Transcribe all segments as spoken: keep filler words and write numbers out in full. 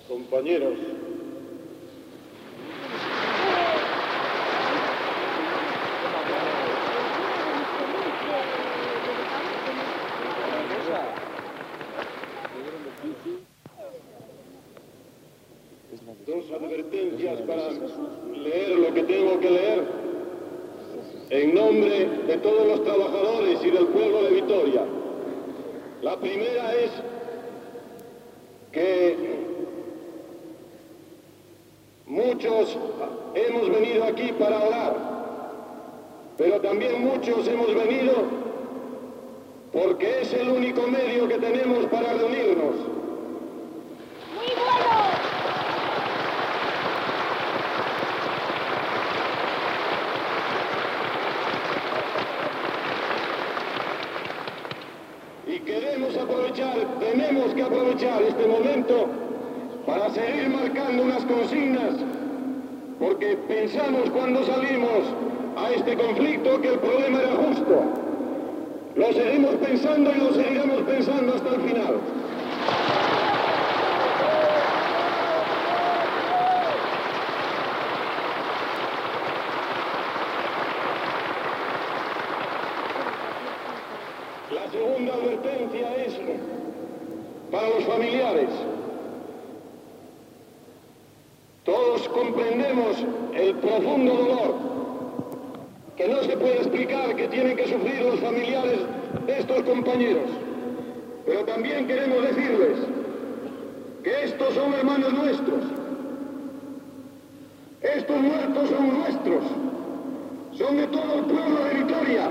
Compañeros, dos advertencias para leer lo que tengo que leer en nombre de todos los trabajadores y del pueblo de Vitoria. La primera es que muchos hemos venido aquí para orar, pero también muchos hemos venido porque es el único medio que tenemos para reunirnos. ¡Muy bueno! Y queremos aprovechar, tenemos que aprovechar este momento para seguir marcando unas consignas, porque pensamos cuando salimos a este conflicto que el problema era justo. Lo seguimos pensando y lo seguiremos pensando hasta el final. La segunda advertencia es para los familiares. Todos comprendemos el profundo dolor que no se puede explicar que tienen que sufrir los familiares de estos compañeros. Pero también queremos decirles que estos son hermanos nuestros. Estos muertos son nuestros. Son de todo el pueblo de Vitoria.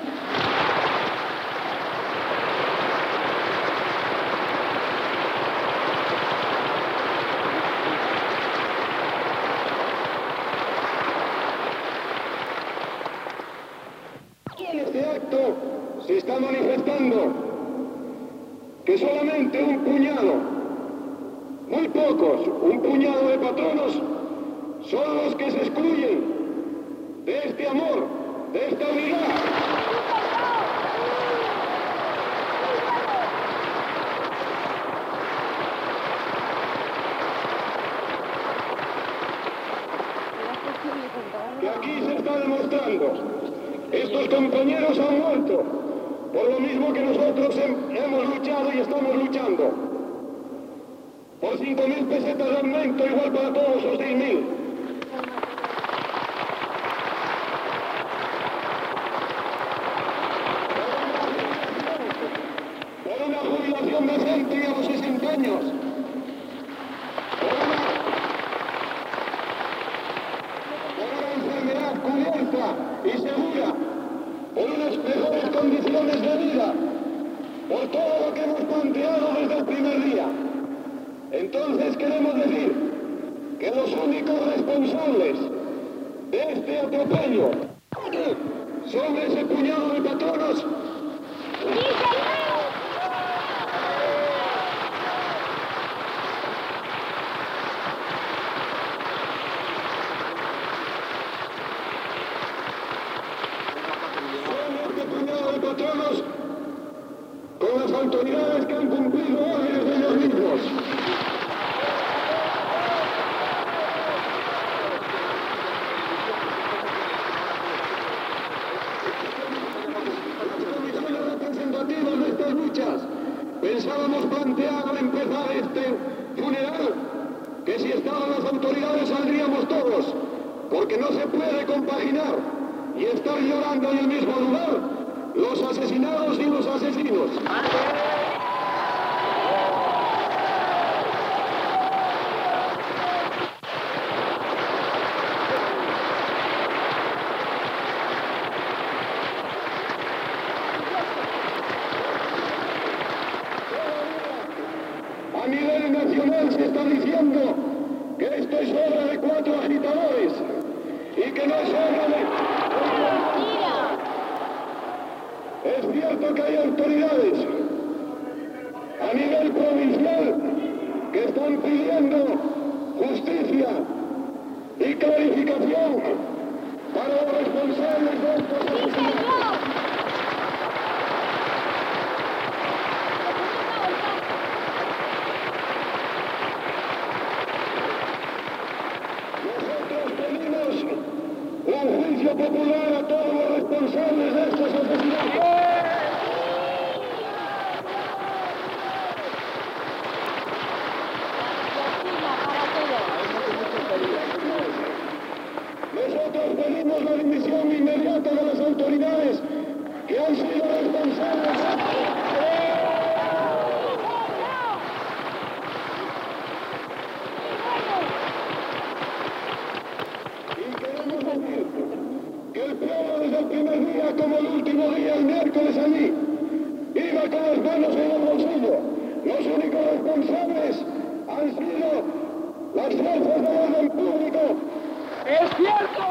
En este acto se está manifestando que solamente un puñado, muy pocos, un puñado de patronos son los que se excluyen de este amor, de esta unidad. Que aquí se está demostrando. Estos compañeros han muerto por lo mismo que nosotros hem- hemos luchado y estamos luchando. Por cinco mil pesetas de aumento, igual para todos los seis mil. Por una jubilación decente y a los sesenta años. Por una, por una enfermedad cubierta y segura. Por unas mejores condiciones de vida, por todo lo que hemos planteado desde el primer día. Entonces queremos decir que los únicos responsables de este atropello son ese puñado de patronos. Patronos con las autoridades que han cumplido órdenes de ellos mismos. Las comisiones representativas de estas luchas pensábamos plantear al empezar este funeral que si estaban las autoridades saldríamos todos, porque no se puede compaginar y estar llorando en el mismo lugar los asesinados y los asesinos. A nivel nacional se está diciendo que esto es obra de cuatro agitadores y que no es obra de... Es cierto que hay autoridades a nivel provincial que están pidiendo justicia y clarificación para los responsables de estos asesinatos. autoridades que han sido responsables. Y queremos decir que el pueblo desde el primer día, como el último día, el miércoles allí, iba con las manos en el bolsillo. Los únicos responsables han sido las fuerzas de orden público. ¡Es cierto!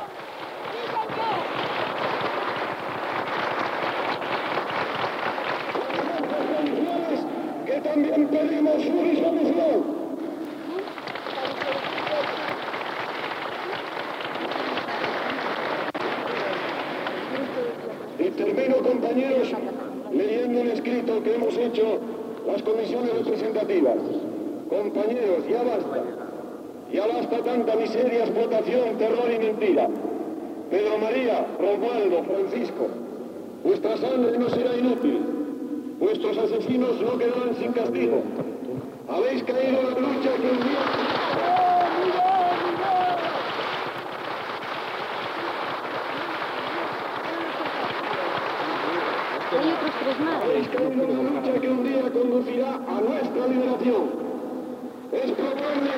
Que también pedimos su disolución. Y termino, compañeros, leyendo un escrito que hemos hecho las comisiones representativas. Compañeros, ya basta. Ya basta tanta miseria, explotación, terror y mentira. Pedro María, Romualdo, Francisco, vuestra sangre no será inútil. Vuestros asesinos no quedarán sin castigo. Habéis caído en la lucha que un día... Hay otros tres más. Habéis caído en la lucha que un día conducirá a nuestra liberación. Es probable...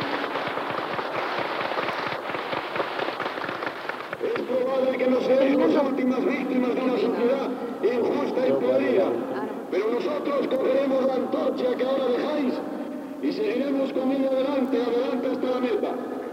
Es probable que no seáis las últimas víctimas de una sociedad injusta y podrida. Pero nosotros cogeremos la antorcha que ahora dejáis y seguiremos con ella adelante, adelante hasta la meta.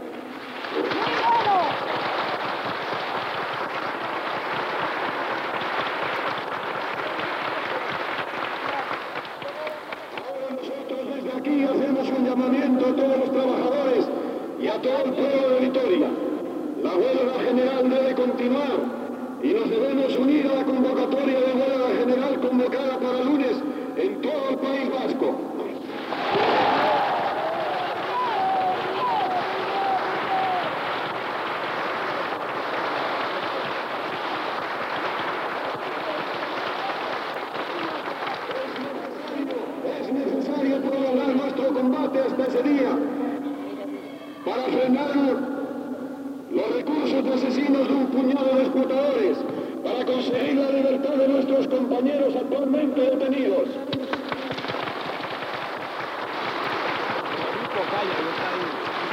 Ahora nosotros desde aquí hacemos un llamamiento a todos los trabajadores y a todo el pueblo de Vitoria. La huelga general debe continuar y nos debemos unir a la convocatoria de huelga general convocada para lunes en todo el País Vasco. Es necesario prolongar nuestro combate hasta ese día para frenar los recursos de asesinos de un puñado de explotadores, para conseguir la libertad de nuestros compañeros actualmente detenidos.